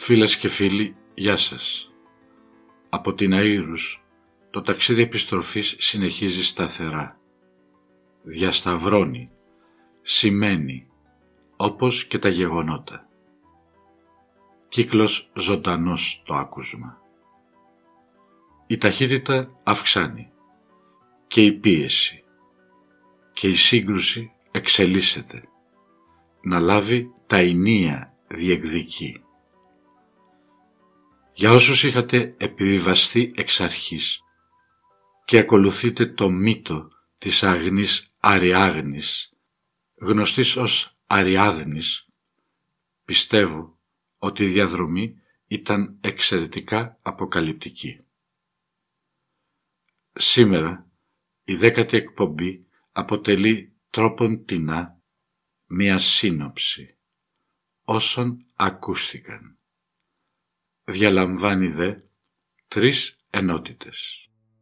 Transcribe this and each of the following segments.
Φίλες και φίλοι, γεια σας. Από την Αΐρους το ταξίδι επιστροφής συνεχίζει σταθερά. Διασταυρώνει, σημαίνει, όπως και τα γεγονότα. Κύκλος ζωντανός το άκουσμα. Η ταχύτητα αυξάνει και η πίεση και η σύγκρουση εξελίσσεται. Να λάβει τα ηνία διεκδικεί. Για όσους είχατε επιβιβαστεί εξ αρχής και ακολουθείτε το μύτο της αγνής Αριάγνης, γνωστής ως Αριάδνης, πιστεύω ότι η διαδρομή ήταν εξαιρετικά αποκαλυπτική. Σήμερα η 10η εκπομπή αποτελεί τρόπον-τεινά μία σύνοψη όσων ακούστηκαν. Διαλαμβάνει δε 3 ενότητες.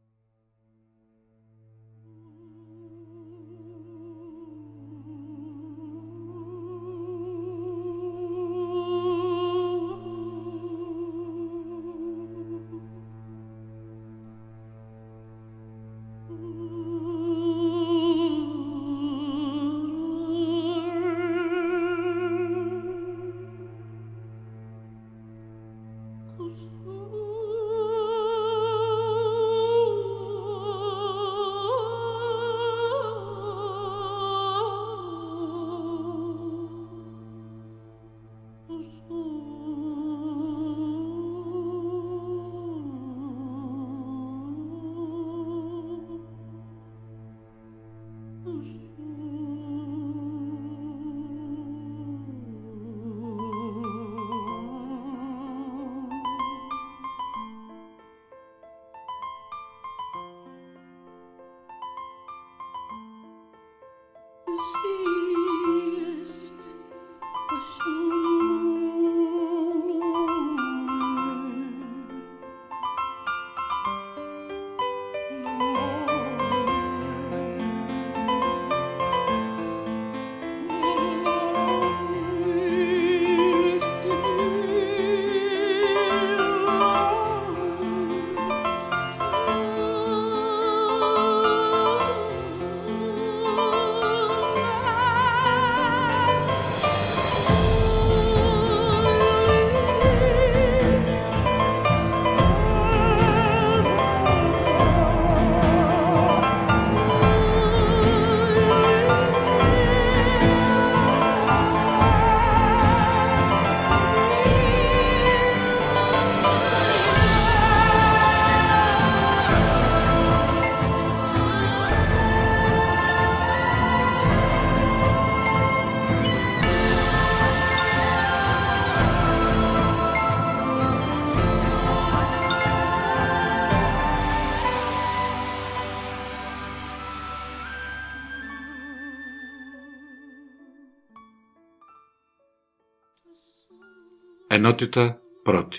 Ενότητα πρώτη.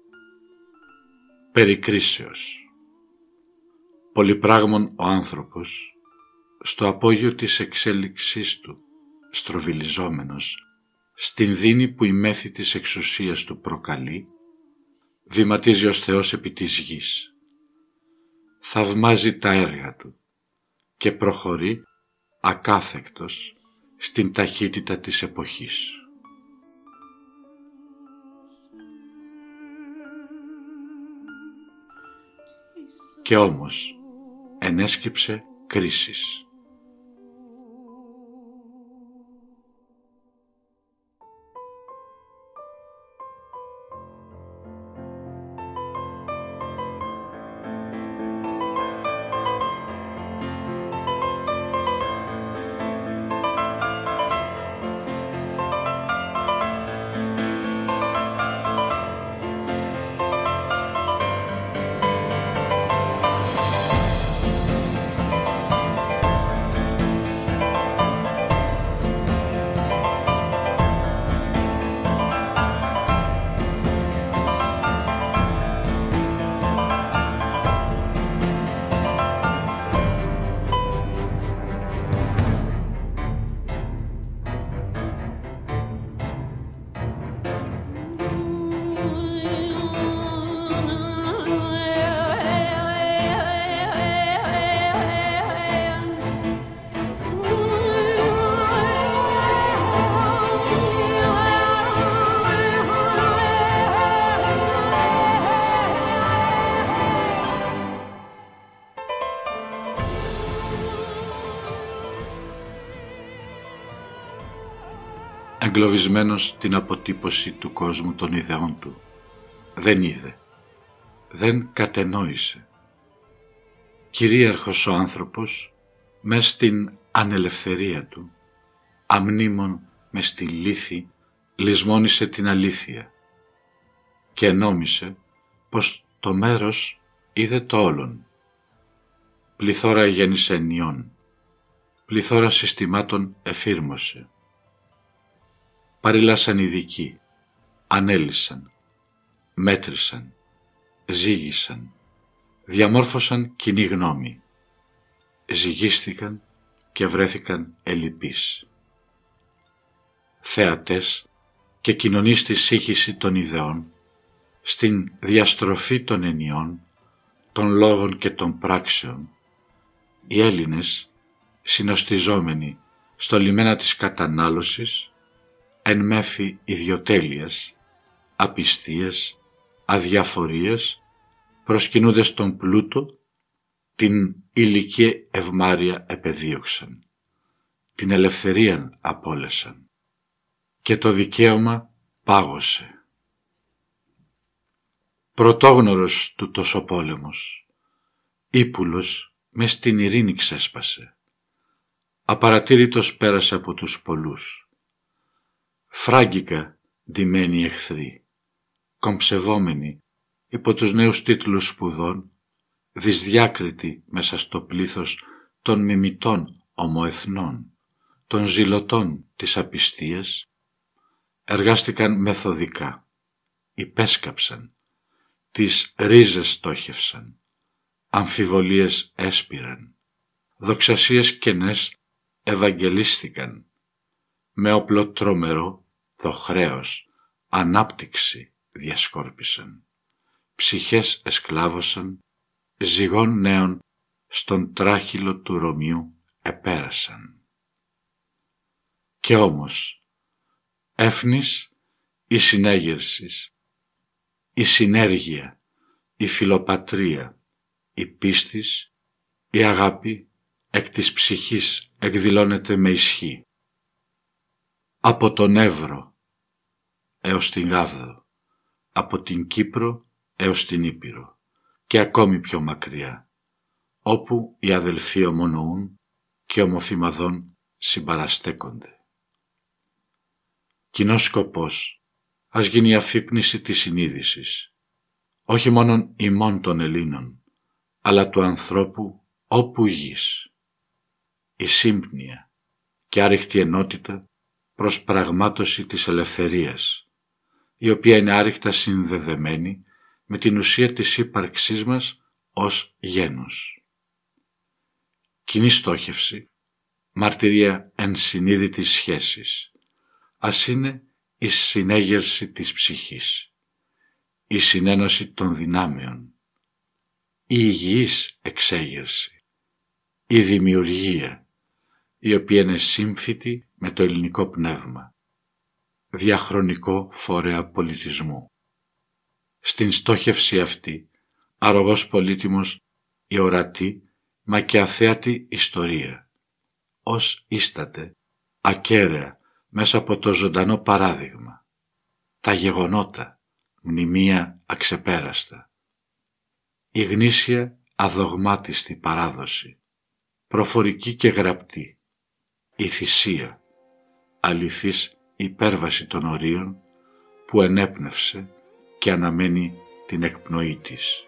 Περικρίσεως. Πολυπράγμων ο άνθρωπος, στο απόγειο της εξέλιξής του, στροβιλιζόμενος, στην δίνη που η μέθη της εξουσίας του προκαλεί, βηματίζει ως Θεός επί της γης. Θαυμάζει τα έργα του και προχωρεί ακάθεκτος στην ταχύτητα της εποχής. Και όμως ενέσκυψε κρίσεις. εγκλωβισμένος την αποτύπωση του κόσμου των ιδεών του, δεν είδε, δεν κατενόησε. Κυρίαρχος ο άνθρωπος, μες στην ανελευθερία του, αμνήμων μες στη λύθη, λησμόνισε την αλήθεια και νόμισε πως το μέρος είδε το όλον. Πληθώρα γέννησε ενιών, πληθώρα συστημάτων εφήρμοσε. Παρήλασαν ειδικοί, ανέλυσαν, μέτρησαν, ζήγησαν, διαμόρφωσαν κοινή γνώμη, ζυγίστηκαν και βρέθηκαν ελλειπείς. Θεατές και κοινωνοί στη σύγχυση των ιδεών, στην διαστροφή των ενιών, των λόγων και των πράξεων, οι Έλληνες, συνοστιζόμενοι στο λιμένα της κατανάλωσης, εν μέθη ιδιοτέλειας, απιστίας, αδιαφορίας, προσκυνούνται στον πλούτο, την ηλική ευμάρεια επεδίωξαν, την ελευθερία απόλεσαν και το δικαίωμα πάγωσε. Πρωτόγνωρος του τοσοπόλεμος, ύπουλος μες στην ειρήνη ξέσπασε, απαρατήρητος πέρασε από τους πολλούς. Φράγκικα ντυμένοι εχθροί, κομψευόμενοι υπό τους νέους τίτλους σπουδών, δυσδιάκριτοι μέσα στο πλήθος των μιμητών ομοεθνών, των ζηλωτών της απιστίας, εργάστηκαν μεθοδικά, υπέσκαψαν, τις ρίζες στόχευσαν, αμφιβολίες έσπηραν, δοξασίες κενές ευαγγελίστηκαν, με όπλο τρομερό, το χρέος, ανάπτυξη διασκόρπισαν, ψυχές εσκλάβωσαν, ζυγών νέων στον τράχυλο του Ρωμιού επέρασαν. Και όμως, έφνης η συνέγερσης, η συνέργεια, η φιλοπατρία, η πίστης, η αγάπη εκ της ψυχής εκδηλώνεται με ισχύ. Από τον Εύρο έως την Γάβδο, από την Κύπρο έως την Ήπειρο και ακόμη πιο μακριά, όπου οι αδελφοί ομονοούν και ομοθυμαδών συμπαραστέκονται. Κοινός σκοπός, ας γίνει η αφύπνιση της συνείδησης, όχι μόνον ημών των Ελλήνων, αλλά του ανθρώπου όπου γης. Η σύμπνοια και άρρηκτη ενότητα προς πραγμάτωση της ελευθερίας, η οποία είναι άρρηκτα συνδεδεμένη με την ουσία της ύπαρξής μας ως γένους. Κοινή στόχευση, μαρτυρία ενσυνείδητης σχέσης, ας είναι η συνέγερση της ψυχής, η συνένωση των δυνάμεων, η υγιής εξέγερση, η δημιουργία, η οποία είναι σύμφυτη με το ελληνικό πνεύμα, διαχρονικό φορέα πολιτισμού. Στην στόχευση αυτή, αρρωγός πολύτιμος η ορατή μα και αθέατη ιστορία, ως ίσταται ακέραια μέσα από το ζωντανό παράδειγμα, τα γεγονότα, μνημεία αξεπέραστα, η γνήσια αδογμάτιστη παράδοση, προφορική και γραπτή, η θυσία, αληθής υπέρβαση των ορίων που ενέπνευσε και αναμένει την εκπνοή της.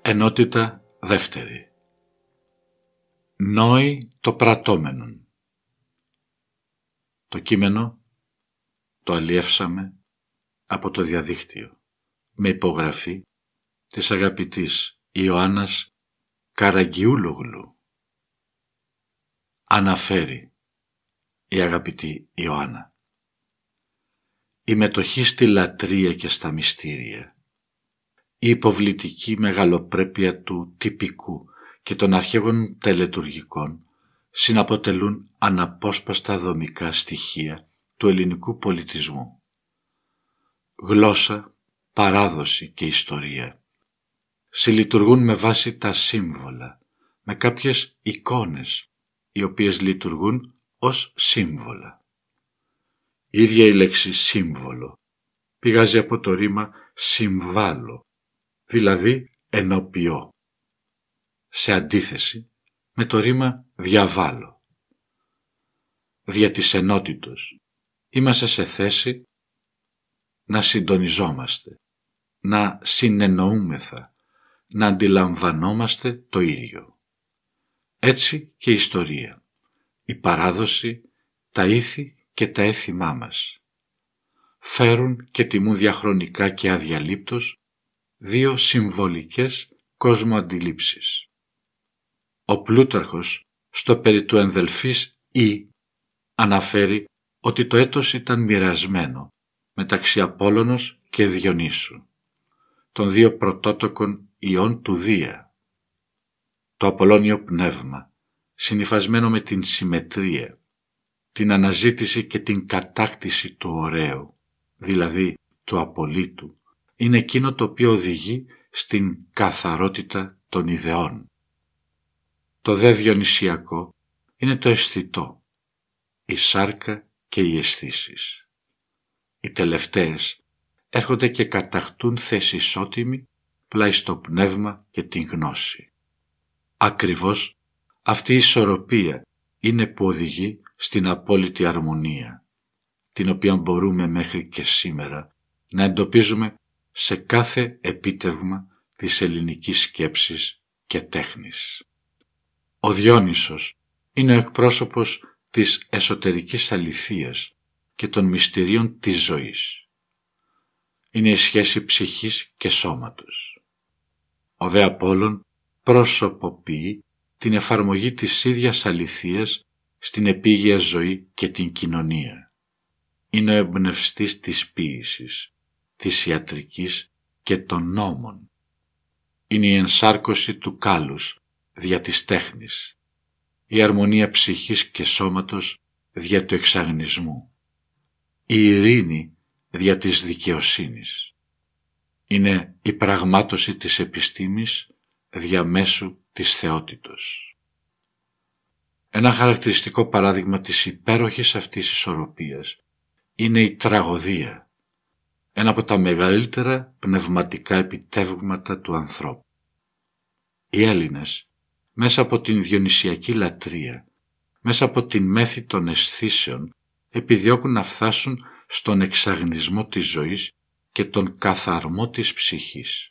Ενότητα δεύτερη. Νόη το πρατώμενον. Το κείμενο το αλλιεύσαμε από το διαδίκτυο με υπογραφή της αγαπητής Ιωάννας Καραγκιούλογλου. Αναφέρει η αγαπητή Ιωάννα: η μετοχή στη λατρεία και στα μυστήρια, η υποβλητική μεγαλοπρέπεια του τυπικού και των αρχαίγων τελετουργικών συναποτελούν αναπόσπαστα δομικά στοιχεία του ελληνικού πολιτισμού. Γλώσσα, παράδοση και ιστορία συλλειτουργούν με βάση τα σύμβολα, με κάποιες εικόνες, οι οποίες λειτουργούν ως σύμβολα. Η ίδια η λέξη σύμβολο πηγάζει από το ρήμα συμβάλλω, δηλαδή ενοποιώ, σε αντίθεση με το ρήμα διαβάλλω. Δια της ενότητος είμαστε σε θέση να συντονιζόμαστε, να συνεννοούμεθα, να αντιλαμβανόμαστε το ίδιο. Έτσι και η ιστορία, η παράδοση, τα ήθη και τα έθιμά μας φέρουν και τιμούν διαχρονικά και αδιαλείπτως δύο συμβολικές κόσμοαντιλήψεις. Ο Πλούταρχος στο περί του ενδελφής Ή αναφέρει ότι το έτος ήταν μοιρασμένο μεταξύ Απόλλωνος και Διονύσου, των δύο πρωτότοκων ιών του Δία. Το Απολλώνιο πνεύμα, συνυφασμένο με την συμμετρία, την αναζήτηση και την κατάκτηση του ωραίου, δηλαδή του απολύτου, είναι εκείνο το οποίο οδηγεί στην καθαρότητα των ιδεών. Το δε διονυσιακό είναι το αισθητό, η σάρκα και οι αισθήσεις. Οι τελευταίες έρχονται και κατακτούν θέση ισότιμη πλάι στο πνεύμα και την γνώση. Ακριβώς αυτή η ισορροπία είναι που οδηγεί στην απόλυτη αρμονία, την οποία μπορούμε μέχρι και σήμερα να εντοπίζουμε σε κάθε επίτευγμα της ελληνικής σκέψης και τέχνης. Ο Διόνυσος είναι ο εκπρόσωπος της εσωτερικής αληθείας και των μυστηρίων της ζωής. Είναι η σχέση ψυχής και σώματος. Ο δε Απόλλων προσωποποιεί την εφαρμογή της ίδιας αληθείας στην επίγεια ζωή και την κοινωνία. Είναι ο εμπνευστής της ποίησης, της ιατρικής και των νόμων. Είναι η ενσάρκωση του κάλους δια της τέχνης, η αρμονία ψυχής και σώματος δια του εξαγνισμού, η ειρήνη δια της δικαιοσύνης. Είναι η πραγμάτωση της επιστήμης διαμέσου της θεότητος. Ένα χαρακτηριστικό παράδειγμα της υπέροχης αυτής ισορροπίας είναι η τραγωδία, ένα από τα μεγαλύτερα πνευματικά επιτεύγματα του ανθρώπου. Οι Έλληνες, μέσα από την διονυσιακή λατρεία, μέσα από την μέθη των αισθήσεων, επιδιώκουν να φτάσουν στον εξαγνισμό της ζωής και τον καθαρμό της ψυχής.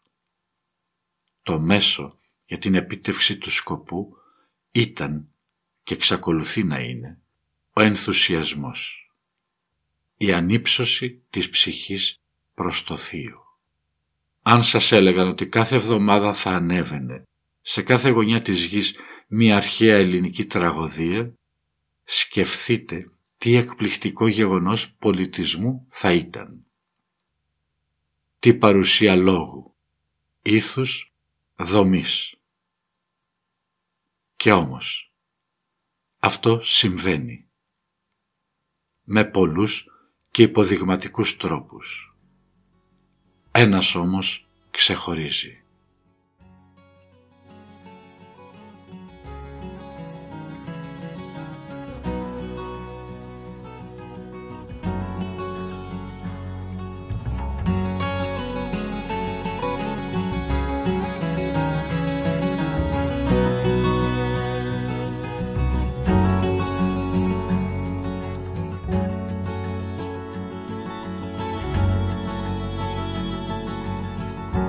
Το μέσο για την επίτευξη του σκοπού ήταν και εξακολουθεί να είναι ο ενθουσιασμός, η ανύψωση της ψυχής προς το Θείο. Αν σας έλεγαν ότι κάθε εβδομάδα θα ανέβαινε σε κάθε γωνιά της γης μια αρχαία ελληνική τραγωδία, σκεφτείτε τι εκπληκτικό γεγονός πολιτισμού θα ήταν. Τι παρουσία λόγου, ήθους, δομής. Και όμως, αυτό συμβαίνει. Με πολλούς και υποδειγματικούς τρόπους. Ένας όμως ξεχωρίζει.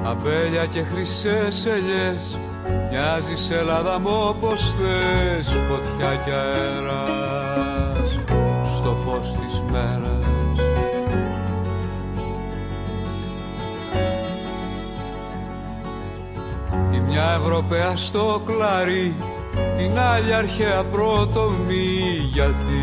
αμπέλια και χρυσές ελιές, μοιάζεις Ελλάδα μου όπως θες, φωτιά κι αέρας στο φως της μέρας. Τη μια Ευρωπαία στο κλαρί, την άλλη αρχαία πρωτομή, γιατί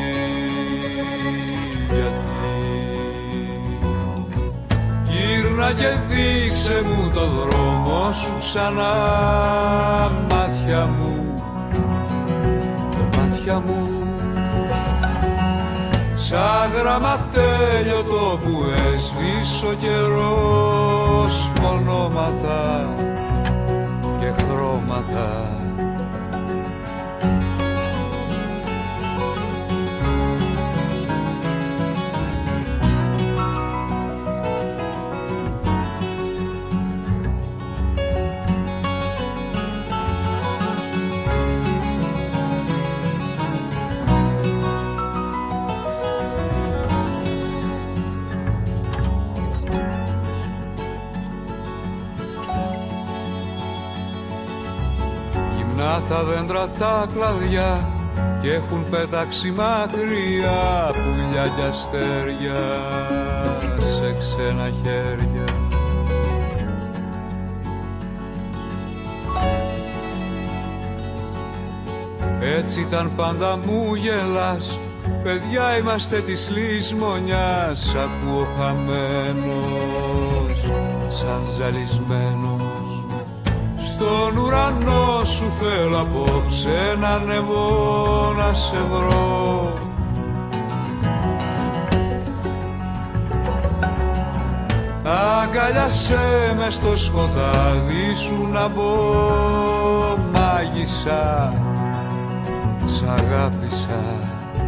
γύρνα και δείξε μου το δρόμο σου ξανά, μάτια μου, μάτια μου, σαν γραμματέλειωτο που έσβησε ο καιρός, ονόματα και χρώματα. Τα δέντρα τα κλαδιά κι έχουν πέταξει μακριά πουλιά κι αστέρια σε ξένα χέρια. Έτσι ήταν πάντα μου γελάς, παιδιά είμαστε της λησμονιάς, ακούω χαμένος σαν ζαλισμένος. Στον ουρανό σου θέλω απόψε να ανεβώ να σε βρω, αγκαλιάσέ με στο σκοτάδι σου να μπω, μάγισσα, σ' αγάπησα.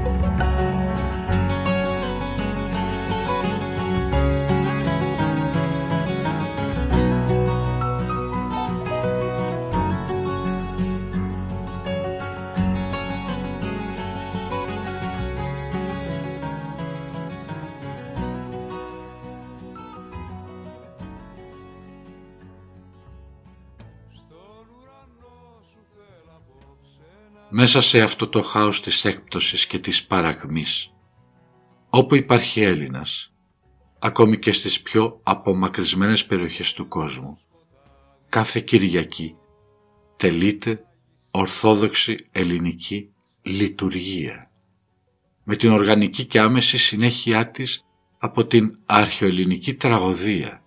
Μέσα σε αυτό το χάος της έκπτωσης και της παρακμής, όπου υπάρχει Έλληνας, ακόμη και στις πιο απομακρυσμένες περιοχές του κόσμου, κάθε Κυριακή τελείται ορθόδοξη ελληνική λειτουργία, με την οργανική και άμεση συνέχειά της από την αρχαιοελληνική τραγωδία,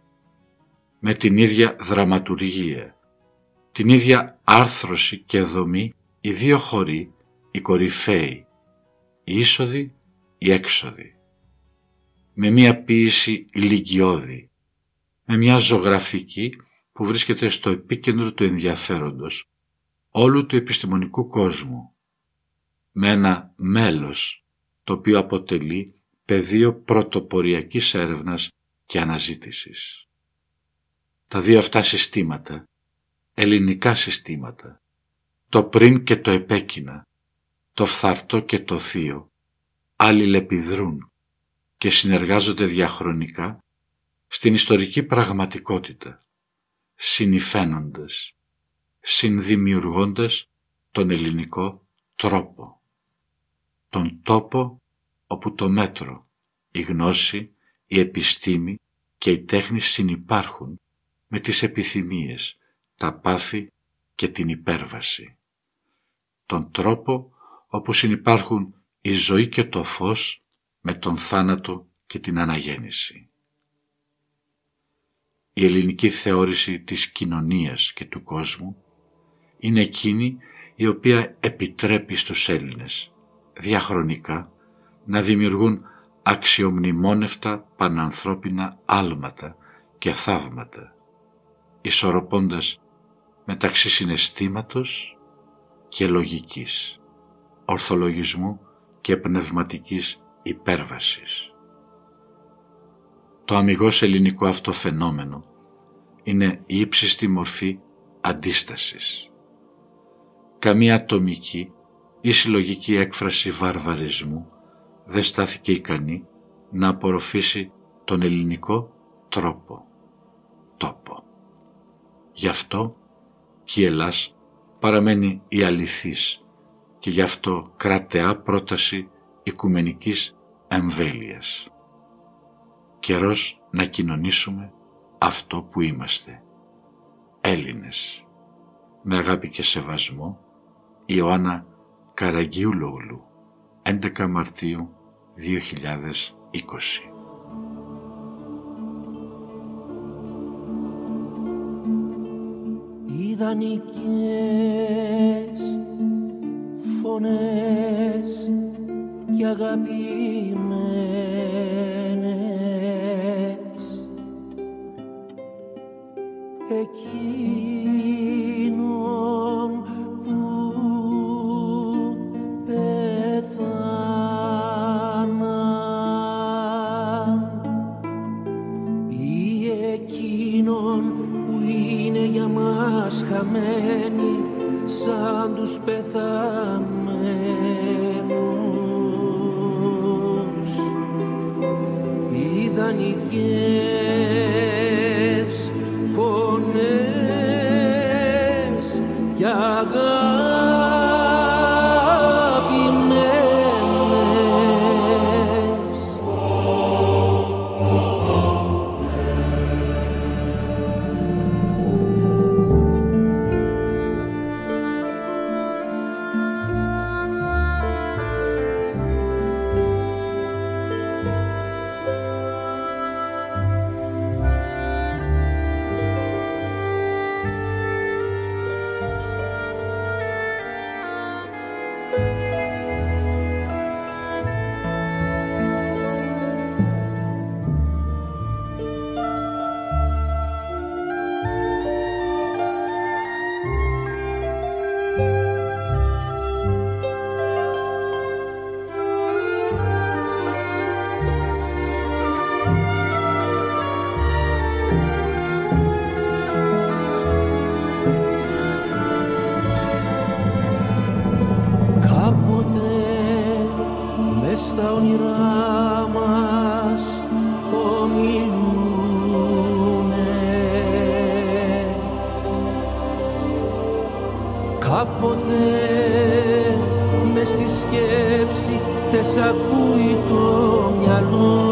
με την ίδια δραματουργία, την ίδια άρθρωση και δομή, οι δύο χωροί, οι κορυφαίοι, οι είσοδοι, οι έξοδοι, με μια ποίηση ηλικιώδη, με μια ζωγραφική που βρίσκεται στο επίκεντρο του ενδιαφέροντος όλου του επιστημονικού κόσμου, με ένα μέλος το οποίο αποτελεί πεδίο πρωτοποριακής έρευνας και αναζήτησης. Τα δύο αυτά συστήματα, ελληνικά συστήματα, το πριν και το επέκεινα, το φθαρτό και το θείο, αλληλεπιδρούν και συνεργάζονται διαχρονικά στην ιστορική πραγματικότητα, συνυφαίνοντας, συνδημιουργώντας τον ελληνικό τρόπο, τον τόπο όπου το μέτρο, η γνώση, η επιστήμη και η τέχνη συνυπάρχουν με τις επιθυμίες, τα πάθη και την υπέρβαση. Τον τρόπο όπου συνυπάρχουν η ζωή και το φως με τον θάνατο και την αναγέννηση. Η ελληνική θεώρηση της κοινωνίας και του κόσμου είναι εκείνη η οποία επιτρέπει στους Έλληνες διαχρονικά να δημιουργούν αξιομνημόνευτα πανανθρώπινα άλματα και θαύματα, ισορροπώντας μεταξύ συναισθήματος και λογικής, ορθολογισμού και πνευματικής υπέρβασης. Το αμιγώς ελληνικό αυτό φαινόμενο είναι η ύψιστη μορφή αντίστασης. Καμία ατομική ή συλλογική έκφραση βαρβαρισμού δεν στάθηκε ικανή να απορροφήσει τον ελληνικό τρόπο, τόπο. Γι' αυτό και η Ελλάς παραμένει η αληθής και γι' αυτό κρατεά πρόταση οικουμενικής εμβέλειας. Καιρός να κοινωνήσουμε αυτό που είμαστε, Έλληνες. Με αγάπη και σεβασμό, Ιωάννα Καραγιούλογλου, 11 Μαρτίου 2020. Ιδανικές φωνές και αγαπημένες εκείνων που πέθαναν ή εκείνων που είναι για μας χαμένοι σαν τους πεθαμένους. Ιδανικές φωνές και αγαπημένες στα όνειρά μας ονειλούνε. Κάποτε μες στη σκέψη τες ακούει το μυαλό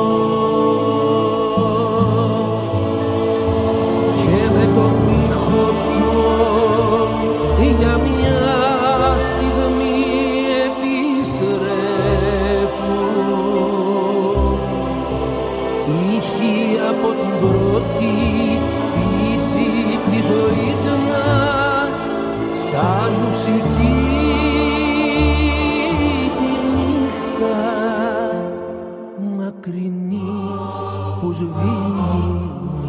και με τον ήχο τον για μια στιγμή ήχοι από την πρώτη πίση της ζωής μας σαν μουσική τη νύχτα μακρινή που σβήνει.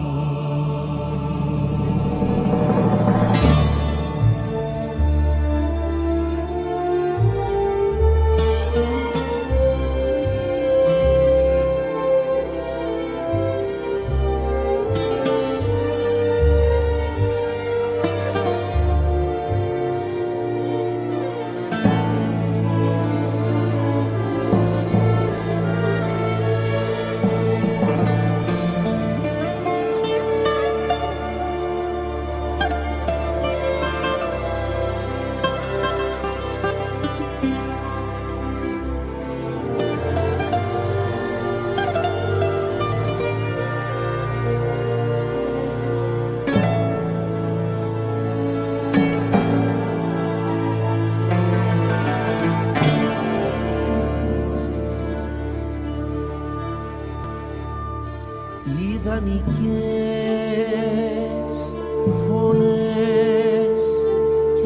Ιδανικές φωνές και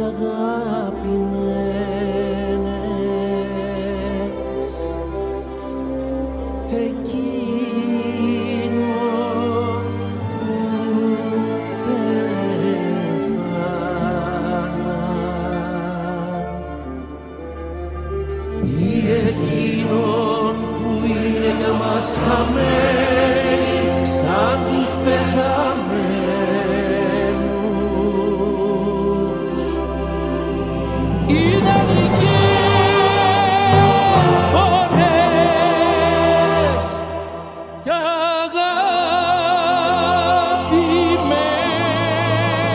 αγαπημένες εκείνων που πέθαναν ή εκείνων που είναι για μας χαμένοι σαν τους πεθαμένους. Ιδανικές φωνές και αγαπημένες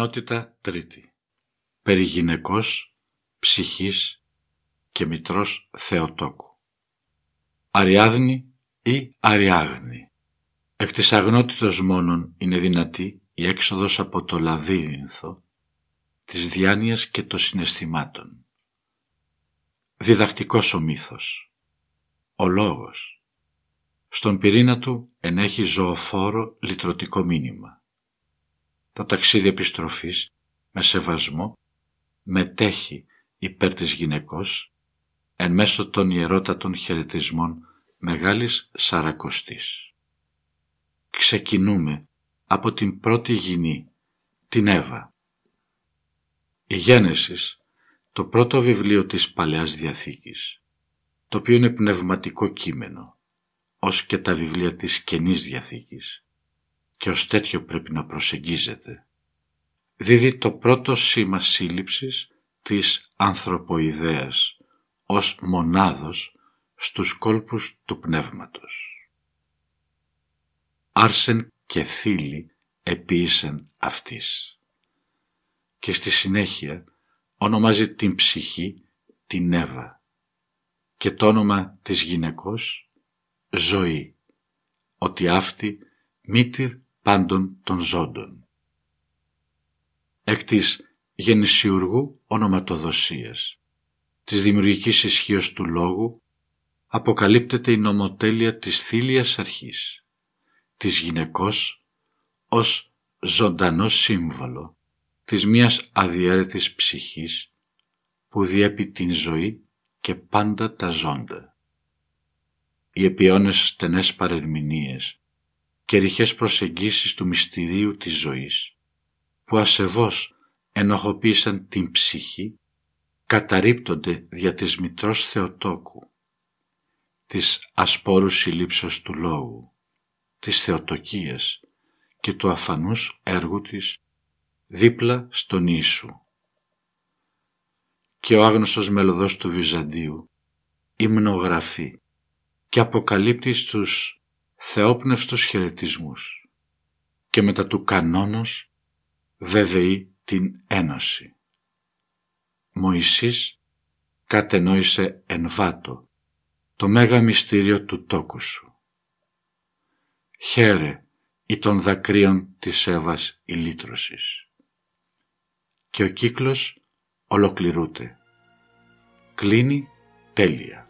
Ενότητα τρίτη. Περί γυναικός, ψυχής και μητρός Θεοτόκου. Αριάδνη ή Αριάγνη. Εκ της αγνότητος μόνον είναι δυνατή η έξοδος από το λαβύρινθο της διάνοιας και των συναισθημάτων. Διδακτικός ο μύθος. Ο λόγος. Στον πυρήνα του ενέχει ζωοφόρο λυτρωτικό μήνυμα. Το ταξίδι επιστροφής με σεβασμό μετέχει υπέρ της γυναικός εν μέσω των ιερότατων χαιρετισμών Μεγάλης Σαρακοστής. Ξεκινούμε από την πρώτη γυνή, την Εύα. Η Γένεσης, το πρώτο βιβλίο της Παλαιάς Διαθήκης, το οποίο είναι πνευματικό κείμενο, ως και τα βιβλία της Καινής Διαθήκης, και ως τέτοιο πρέπει να προσεγγίζεται, δίδει το πρώτο σήμα σύλληψης της ανθρωποειδέας ως μονάδος στους κόλπους του πνεύματος. Άρσεν και θήλη επίησεν αυτής. Και στη συνέχεια ονομάζει την ψυχή την Εύα και το όνομα της γυναικός ζωή, ότι αυτή μήτηρ πάντων των ζώντων. Εκ της γεννησιουργού ονοματοδοσίας, της δημιουργικής ισχύως του λόγου, αποκαλύπτεται η νομοτέλεια της θήλιας αρχής, της γυναικός ως ζωντανό σύμβολο της μίας αδιέρετης ψυχής που διέπει την ζωή και πάντα τα ζώντα. Οι επί αιώνες στενές παρερμηνίες και ρηχές προσεγγίσεις του μυστηρίου της ζωής, που ασεβώς ενοχοποίησαν την ψυχή, καταρρίπτονται δια της μητρός Θεοτόκου, της ασπόρου συλλήψεως του λόγου, της Θεοτοκίας και του αφανούς έργου της δίπλα στον Ιησού. Και ο άγνωστος μελωδός του Βυζαντίου υμνογραφεί και αποκαλύπτει στους θεόπνευστους χαιρετισμούς και μετά του κανόνος βέβαιη την ένωση. Μωυσής κατενόησε εν βάτο το μέγα μυστήριο του τόκου σου. Χαίρε ή των δακρύων της Εύας η λύτρωσης. Και ο κύκλος ολοκληρούται. Κλείνει τέλεια.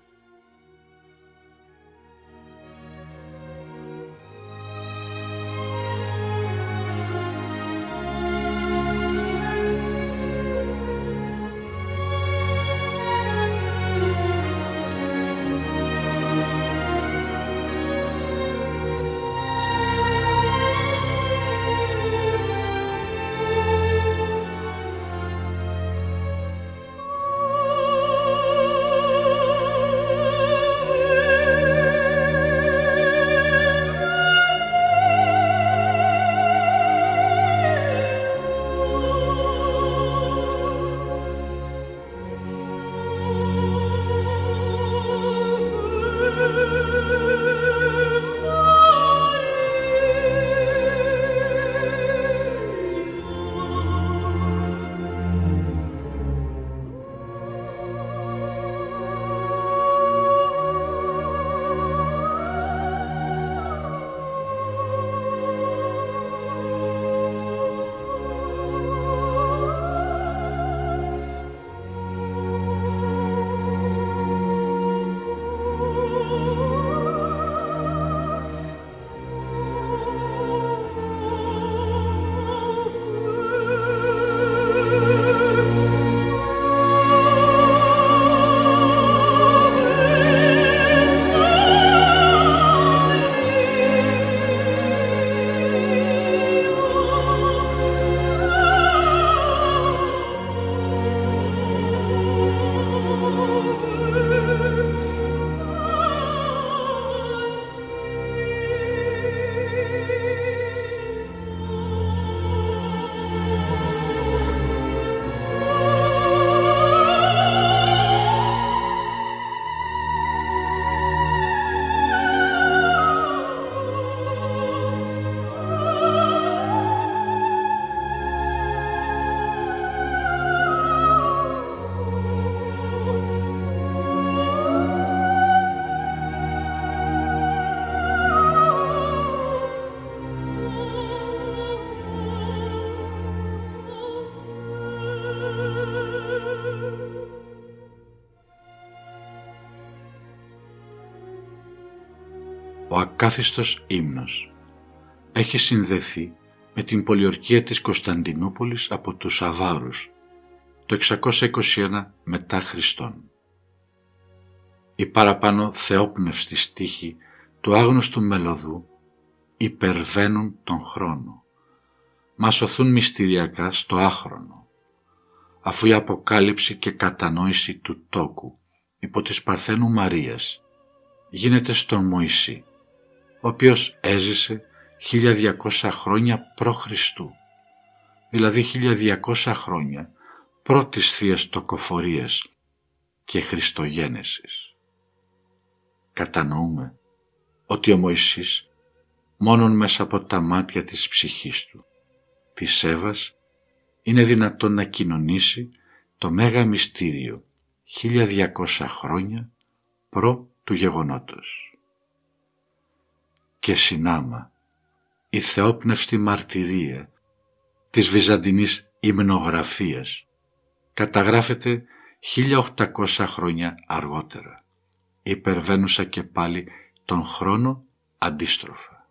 ο ακάθιστος ύμνος έχει συνδεθεί με την πολιορκία της Κωνσταντινούπολης από τους Αβάρους το 621 μετά Χριστόν. Οι παραπάνω θεόπνευστοι στίχοι του άγνωστου μελωδού υπερβαίνουν τον χρόνο, μας οθούν μυστηριακά στο άχρονο, αφού η αποκάλυψη και κατανόηση του τόκου υπό της Παρθένου Μαρίας γίνεται στον Μωυσή, ο οποίος έζησε 1200 χρόνια π.Χ., δηλαδή 1200 χρόνια πρώτης θείας τοκοφορίας και Χριστογένεσης. Κατανοούμε ότι ο Μωυσής μόνον μέσα από τα μάτια της ψυχής του, της Εύας, είναι δυνατόν να κοινωνήσει το μέγα μυστήριο 1200 χρόνια προ του γεγονότος. Και συνάμα η θεόπνευστη μαρτυρία της βυζαντινής υμνογραφίας καταγράφεται 1800 χρόνια αργότερα, υπερβαίνουσα και πάλι τον χρόνο αντίστροφα.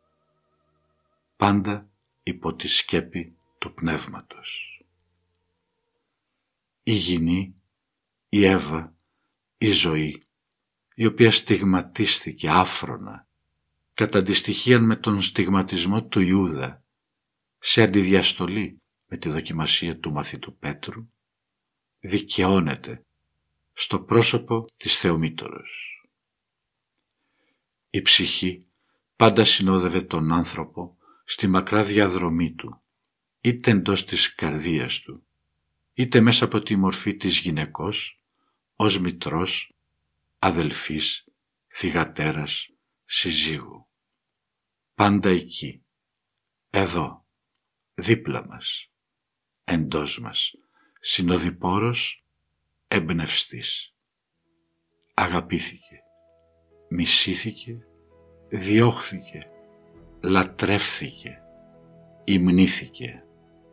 Πάντα υπό τη σκέπη του πνεύματος. Η γυνή, η Εύα, η ζωή, η οποία στιγματίστηκε άφρονα κατά αντιστοιχείαν με τον στιγματισμό του Ιούδα, σε αντιδιαστολή με τη δοκιμασία του μαθητού Πέτρου, δικαιώνεται στο πρόσωπο της Θεομήτωρος. Η ψυχή πάντα συνόδευε τον άνθρωπο στη μακρά διαδρομή του, είτε εντός της καρδίας του, είτε μέσα από τη μορφή της γυναικός, ως μητρός, αδελφής, θυγατέρας, συζύγου. Πάντα εκεί, εδώ, δίπλα μας, εντός μας, συνοδοιπόρος, εμπνευστής. Αγαπήθηκε, μισήθηκε, διώχθηκε, λατρεύθηκε, υμνήθηκε.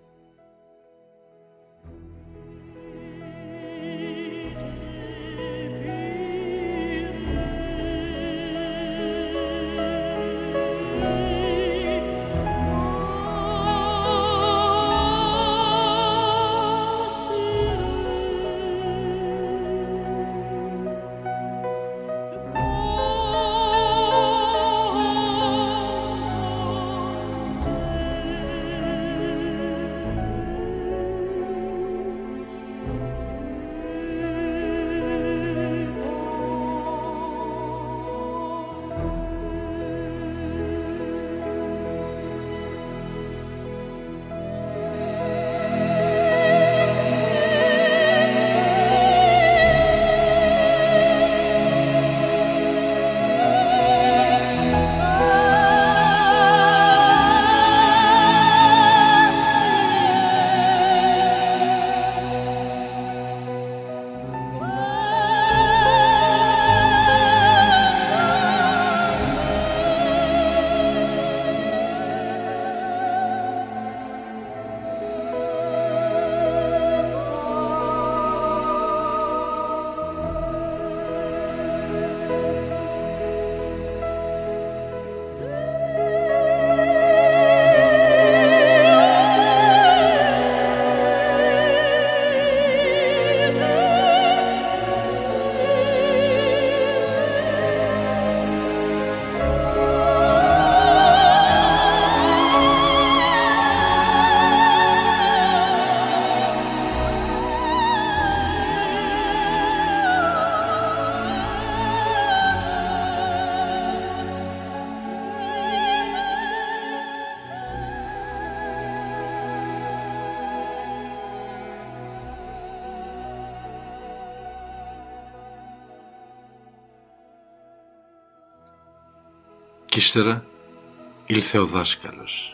Κι ύστερα ήλθε ο δάσκαλος.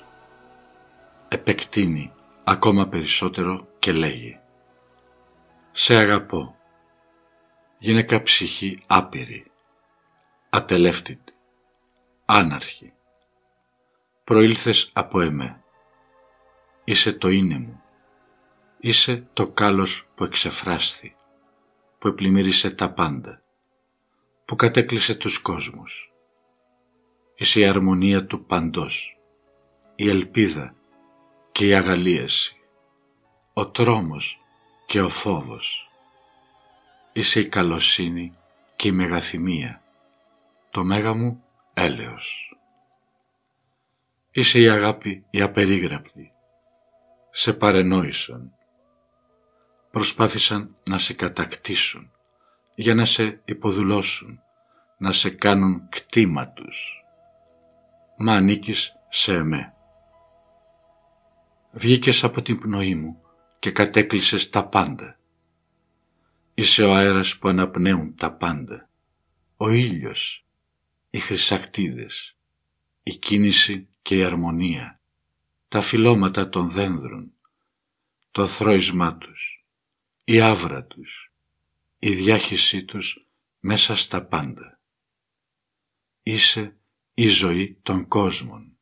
Επεκτείνει ακόμα περισσότερο και λέγει: «Σε αγαπώ, γυναίκα ψυχή άπειρη, ατελεύτητη, άναρχη. Προήλθες από εμέ. Είσαι το είναι μου. Είσαι το κάλος που εξεφράσθη, που επλημμύρισε τα πάντα, που κατέκλυσε τους κόσμους. είσαι η αρμονία του παντός, η ελπίδα και η αγαλίαση, ο τρόμος και ο φόβος. Είσαι η καλοσύνη και η μεγαθυμία, το μέγα μου έλεος. Είσαι η αγάπη η απερίγραπτη. Σε παρενόησαν. Προσπάθησαν να σε κατακτήσουν, για να σε υποδουλώσουν, να σε κάνουν κτήμα τους. Μα ανήκεις σε εμέ. Βγήκες από την πνοή μου και κατέκλυσες τα πάντα. Είσαι ο αέρας που αναπνέουν τα πάντα, ο ήλιος, οι χρυσακτίδες, η κίνηση και η αρμονία, τα φυλλώματα των δένδρων, το θρώισμά τους, η άβρα τους, η διάχυσή τους μέσα στα πάντα. Είσαι η ζωή των κόσμων.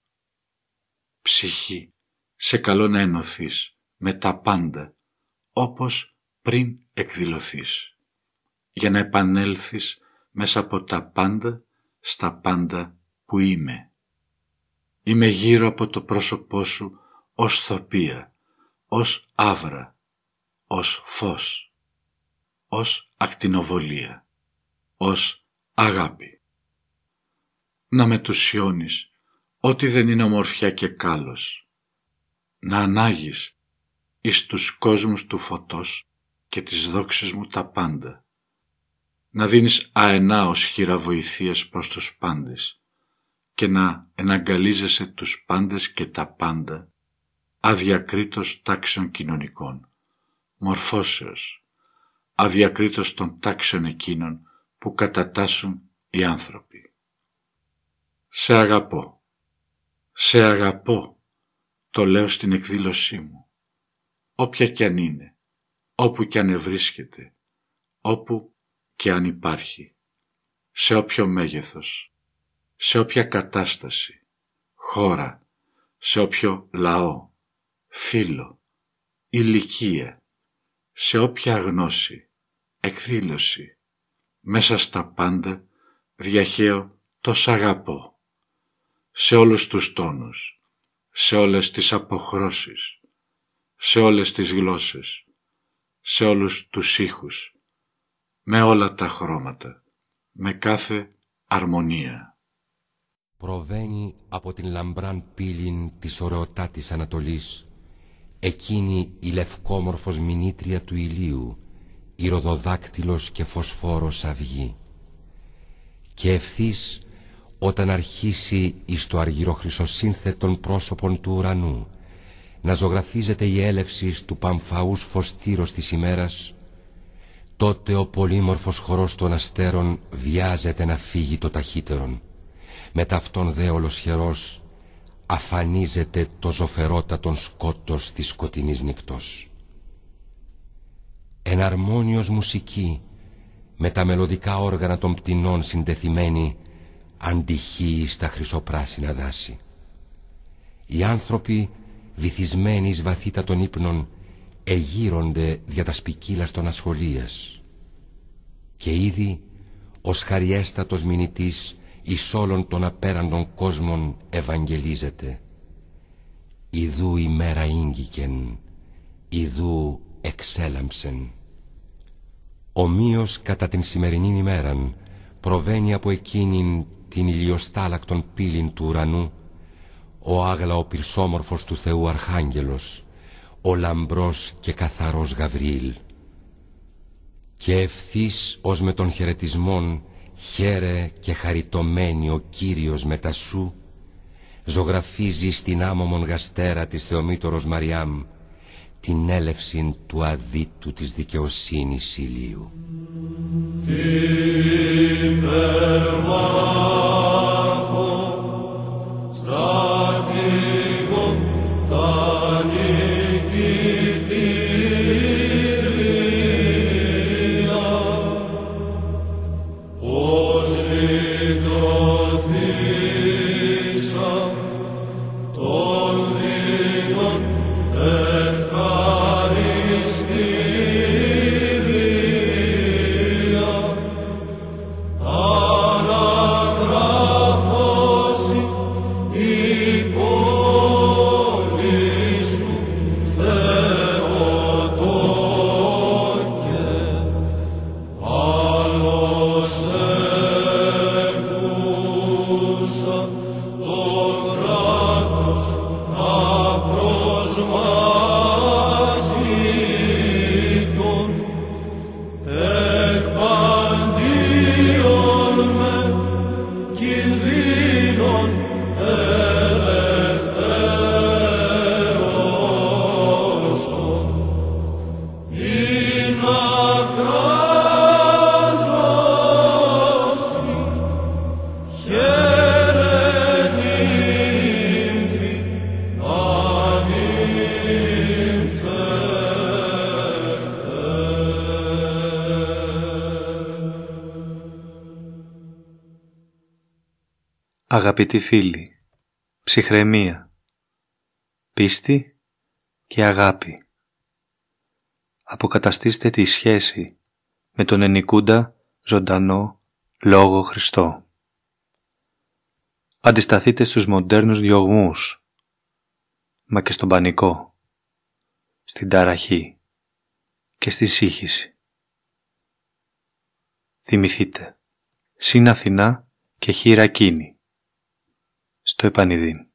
Ψυχή, σε καλώ να ενωθείς με τα πάντα όπως πριν εκδηλωθείς, για να επανέλθεις μέσα από τα πάντα στα πάντα που είμαι. Είμαι γύρω από το πρόσωπό σου ως θοπία, ως άβρα, ως φως, ως ακτινοβολία, ως αγάπη. Να μετουσιώνεις ό,τι δεν είναι ομορφιά και κάλος, να ανάγεις εις τους κόσμους του φωτός και τις δόξες μου τα πάντα, να δίνεις αενάως χείρα βοηθείας προς τους πάντες και να εναγκαλίζεσαι τους πάντες και τα πάντα, αδιακρίτως τάξεων κοινωνικών, μορφώσεως, αδιακρίτως των τάξεων εκείνων που κατατάσσουν οι άνθρωποι. Σε αγαπώ, σε αγαπώ, το λέω στην εκδήλωσή μου, όποια κι αν είναι, όπου κι αν ευρίσκεται, όπου κι αν υπάρχει, σε όποιο μέγεθος, σε όποια κατάσταση, χώρα, σε όποιο λαό, φύλο, ηλικία, σε όποια γνώση, εκδήλωση, μέσα στα πάντα διαχέω το σ' αγαπώ, σε όλους τους τόνους, σε όλες τις αποχρώσεις, σε όλες τις γλώσσες, σε όλους τους ήχους, με όλα τα χρώματα, με κάθε αρμονία. Προβαίνει από την λαμπράν πύλην της ωραιοτάτης Ανατολής εκείνη η λευκόμορφος μηνύτρια του ηλίου, η ροδοδάκτυλος και φωσφόρος αυγή. Και ευθύς όταν αρχίσει εις το αργυροχρυσοσύνθετον πρόσωπον του ουρανού να ζωγραφίζεται η έλευση του παμφαούς φωστήρος της ημέρας, τότε ο πολύμορφος χορός των αστέρων βιάζεται να φύγει το ταχύτερον, με ταυτόν δε ολοσχερός αφανίζεται το ζωφερότατον σκότος της σκοτεινής νυκτός. Εναρμόνιος μουσική, με τα μελωδικά όργανα των πτηνών συντεθειμένη, αντυχεί στα χρυσοπράσινα δάση. Οι άνθρωποι, βυθισμένοι εις βαθύτατων ύπνων, εγείρονται δια τα σπικίλας των ασχολίας. Και ήδη ως χαριέστατος μηνυτής εις όλων των απέραντων κόσμων ευαγγελίζεται. Ιδού η μέρα ήγγικεν, ιδού εξέλαμψεν. Ομοίως κατά την σημερινήν ημέραν προβαίνει από εκείνην την ηλιοστάλακτον πύλην του ουρανού ο άγλαο πυρσόμορφος του Θεού Αρχάγγελος, ο λαμπρός και καθαρός Γαβριήλ. Και ευθύς ως με τον χαιρετισμόν χαίρε και χαριτωμένη ο Κύριος μετά σου, ζωγραφίζει στην άμωμον γαστέρα της Θεομήτωρος Μαριάμ την έλευσιν του αδίτου της δικαιοσύνης ηλίου. Αγαπητοί φίλοι, ψυχραιμία, πίστη και αγάπη. Αποκαταστήστε τη σχέση με τον ενικούντα ζωντανό Λόγο Χριστό. Αντισταθείτε στους μοντέρνους διωγμούς, μα και στον πανικό, στην ταραχή και στη σύγχυση. Θυμηθείτε, συν Αθηνά και χείρα κίνη, στο επανειδήν.